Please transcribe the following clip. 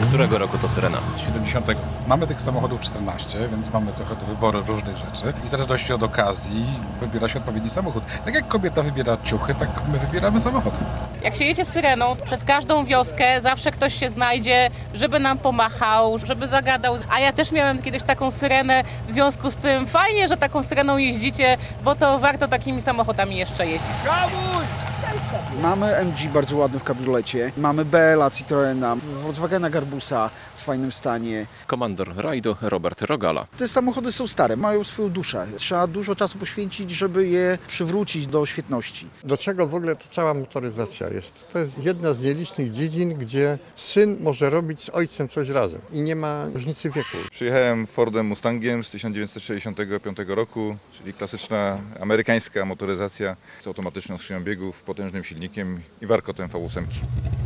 którego roku to Syrena? 70. Mamy tych samochodów 14, więc mamy trochę do wyboru różnych rzeczy i w zależności od okazji wybiera się odpowiedni samochód. Tak jak kobieta wybiera ciuchy, tak my wybieramy samochody. Jak się jedzie Syreną, przez każdą wioskę zawsze ktoś się znajdzie, żeby nam pomachał, żeby zagadał. A ja też miałem kiedyś taką Syrenę, w związku z tym fajnie, że taką Syreną jeździcie, bo to warto takimi samochodami jeszcze jeździć. Mamy MG bardzo ładny w kabriolecie, mamy BLA Citroena, Volkswagena Garbusa w fajnym stanie. Komandor rajdu Robert Rogala. Te samochody są stare, mają swoją duszę. Trzeba dużo czasu poświęcić, żeby je przywrócić do świetności. Do czego w ogóle ta cała motoryzacja jest? To jest jedna z nielicznych dziedzin, gdzie syn może robić z ojcem coś razem i nie ma różnicy wieku. Przyjechałem Fordem Mustangiem z 1965 roku, czyli klasyczna amerykańska motoryzacja z automatyczną skrzynią biegów, potężnym silnikiem i warkotem V8.